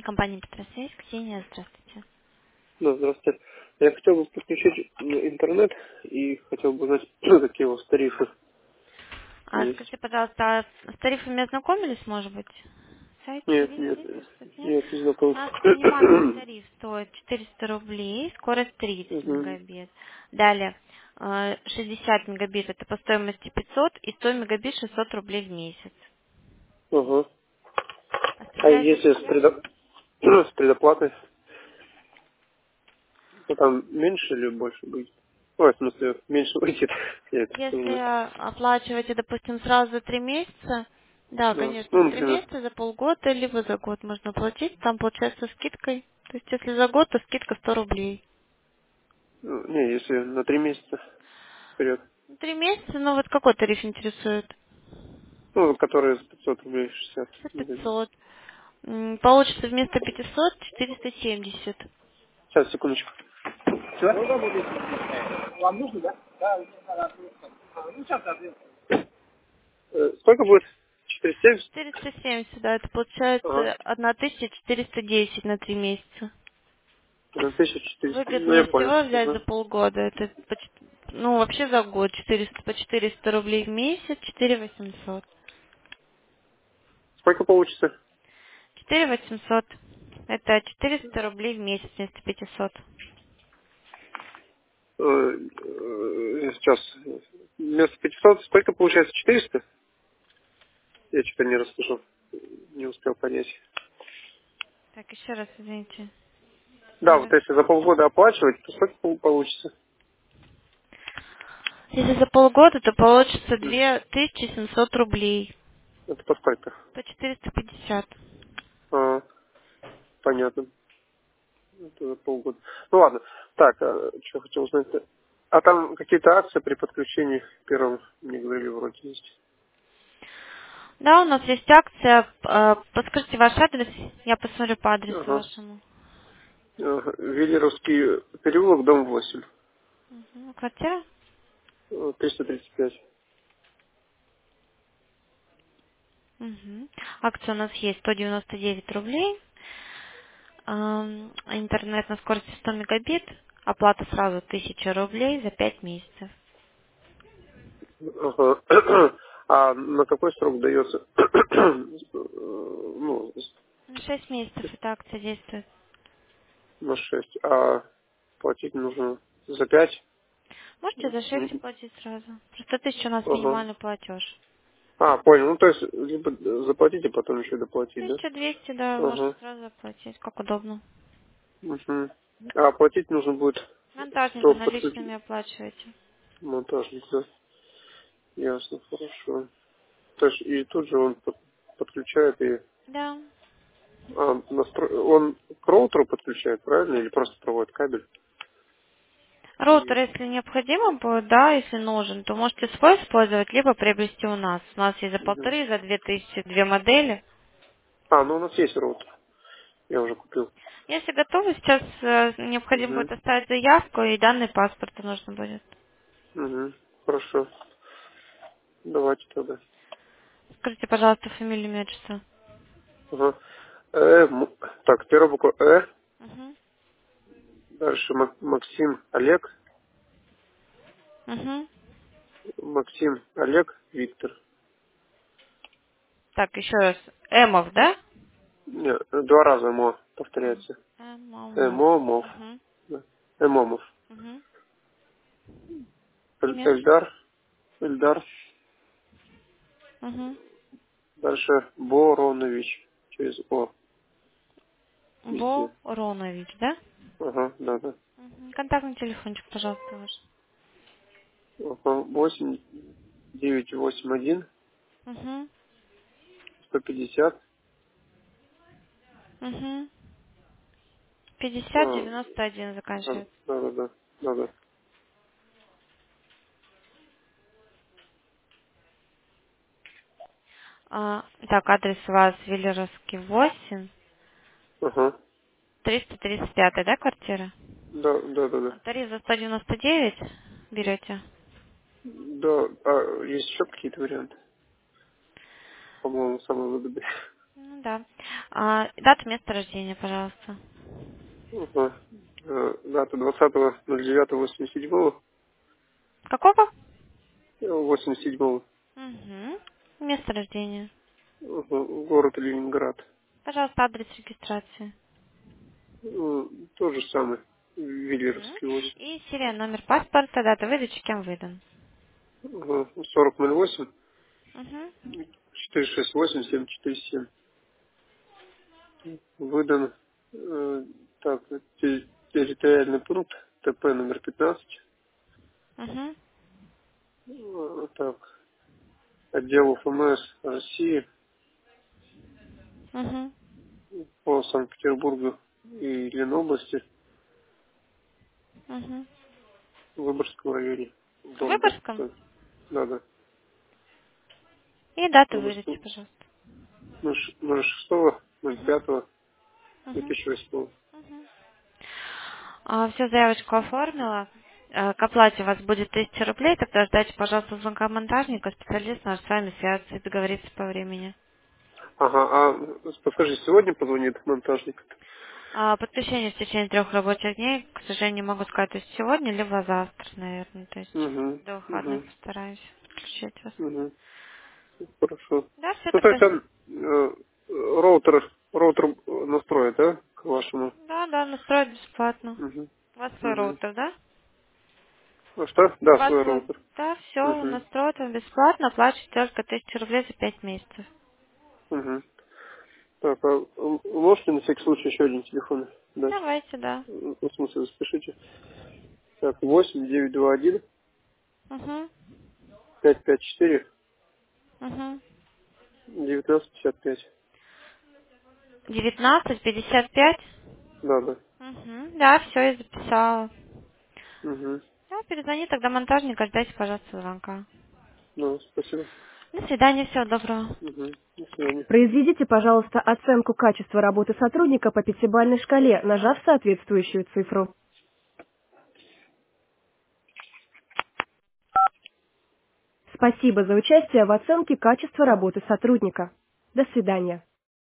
Компания Петросвязь, Ксения, здравствуйте. Да, здравствуйте. Я хотел бы подключить интернет и хотел бы узнать, какие у вас тарифы есть. Скажите, пожалуйста, с тарифами ознакомились, может быть? Сайт Нет, видели, нет, интересует, нет? нет, не У знаком. нас минимальный тариф стоит 400 рублей, скорость 30 Мгм. мегабит. Далее, 60 мегабит это по стоимости 500 и 100 мегабит 600 рублей в месяц. Ага. А Оставляю за если себя. с предоплатой, то там меньше или больше будет? Ой, в смысле, меньше выйдет, я это Если понимаю. оплачиваете, допустим, сразу за 3 месяца, да, Да. конечно, Ну, за 3 например, месяца, за полгода, либо за год можно платить, там получается скидкой. То есть, если за год, то скидка 100 рублей. ну, не, если на 3 месяца вперед. 3 месяца, ну вот какой тариф интересует? Ну, которые за 500 рублей 60 За мегабит. 500. Получится вместо 500 470. Сейчас, секундочку. Всё? Вам нужно, да? Ну, сейчас ответ. Сколько будет? 470? 470, да, это Ага. получается 1410 на 3 месяца. 1400. Ну, я Выгоднее понял. всего взять за Ага. полгода. Это ну, вообще за год 400 по 400 рублей в месяц, 4800. Сколько получится? 4800. Это 400 рублей в месяц вместо 500. Сейчас. Вместо 500 сколько получается? 400? Я что-то не расслышал. Не успел понять. Так, еще раз, извините. Да, вот если за полгода оплачивать, то сколько получится? Если за полгода, то получится М. 2700 рублей. Это по сколько? По 450. А, понятно. Это за полгода. Ну ладно. Так, что хотел узнать? А там какие-то акции при подключении первым, мне говорили, вроде есть. Да, у нас есть акция. Подскажите ваш адрес, я посмотрю по адресу Ага. вашему. Ага. Велеровский переулок, дом 8. Мгм. Квартира? 335. Мгм. Акция у нас есть 199 рублей. Интернет на скорости 100 мегабит. Оплата сразу 1000 рублей за 5 месяцев. Ага. А на какой срок дается? Ну, 6 месяцев эта акция действует. на 6. А платить нужно за 5? Можете за 6 оплатить сразу. Просто 1000 у нас Ага. минимальный платеж. А, понял. Ну, то есть, либо заплатить, а потом еще доплатить, да? 1200, да, можете Ага. сразу оплатить, как удобно. Угу. А оплатить нужно будет Монтажника то подключить наличными оплачиваете. монтажник, да? Ясно, хорошо. То есть, и тут же он подключает и Да. он к роутеру подключает, правильно? Или просто проводит кабель? И... Роутер, если необходимо будет, да, если нужен, то можете свой использовать, либо приобрести у нас. У нас есть за Мгм. 1500, за 2000 две модели. А, ну у нас есть роутер. Я уже купил. Если готовы, сейчас необходимо Угу. будет оставить заявку, и данные паспорта нужно будет. Угу. Хорошо. Давайте тогда. Скажите, пожалуйста, фамилию, имя, отчество. Ага. Так, первая буква Угу. дальше Максим Олег, Угу. Максим Олег Виктор. Так, еще раз. Эмов, да? Не, два раза МО повторяется. Эмомов. Эмомов. Угу. Да. Эмомов. Угу. Имя? Эльдар. Угу. Дальше Боронович. Через О. Везде. Боронович, да? Ага, да, да. Угу. Контактный телефончик, пожалуйста, ваш. Ага, 8981 Угу. 150. Угу. А, 5091 да, заканчивается. да, да, да, да. Так, адрес у вас Велеровский 8, Ага, 335, да, квартира? да, да, да, да. Тариф за 199 берете? Да, а есть еще какие-то варианты? По-моему, самый выгодный. Да. Дата, место рождения, пожалуйста. Ага. Дата 20.09.87. Какого? 87. Угу. Место рождения. Город Ленинград. Пожалуйста, адрес регистрации. То же самое. Угу. Виллеровский 8. И серия, номер паспорта, дата выдачи, кем выдан. 4008 Угу. 468 747. Выдан так, территориальный пункт ТП номер 15. Угу. Так, отдел ФМС России Угу. по Санкт-Петербургу и Ленобласти Угу. в Выборгском районе. В Дом Выборгском? так, надо. И дату выдачи, Выборгском пожалуйста. 06.05.2008. Угу. Угу. Все, заявочку оформила. К оплате у вас будет 1000 рублей, тогда ждайте, пожалуйста, звонка монтажника, специалист наш с вами свяжется и договорится по времени. Ага, подскажи, сегодня позвонит монтажник? Подключение в течение 3 рабочих дней, к сожалению, не могу сказать, то есть сегодня, либо завтра, наверное, то есть Угу, до выходных угу, постараюсь подключить вас. угу. Хорошо. Да, все Ну, то есть тогда. там роутер настроит, да, к вашему? Да, настроить бесплатно. Угу. У вас свой Угу. роутер, да? А что? У Да, вас свой свой. роутер. Да, все, Угу. настроить он бесплатно, оплачивать только 1000 рублей за 5 месяцев. Угу. Так, можете на всякий случай еще один телефон дать? Давайте, да. В смысле, запишите. Так, 8 9 2 1 Угу. 5 5 4 Угу. 19 55. 19:55. Да, да. Угу. Да, все, я записала. Угу. Да, перезвони тогда монтажника, ждайте, пожалуйста, звонка. Ну, спасибо. До свидания, всего доброго. Угу. До свидания. Произведите, пожалуйста, оценку качества работы сотрудника по пятибалльной шкале, нажав соответствующую цифру. Спасибо за участие в оценке качества работы сотрудника. До свидания.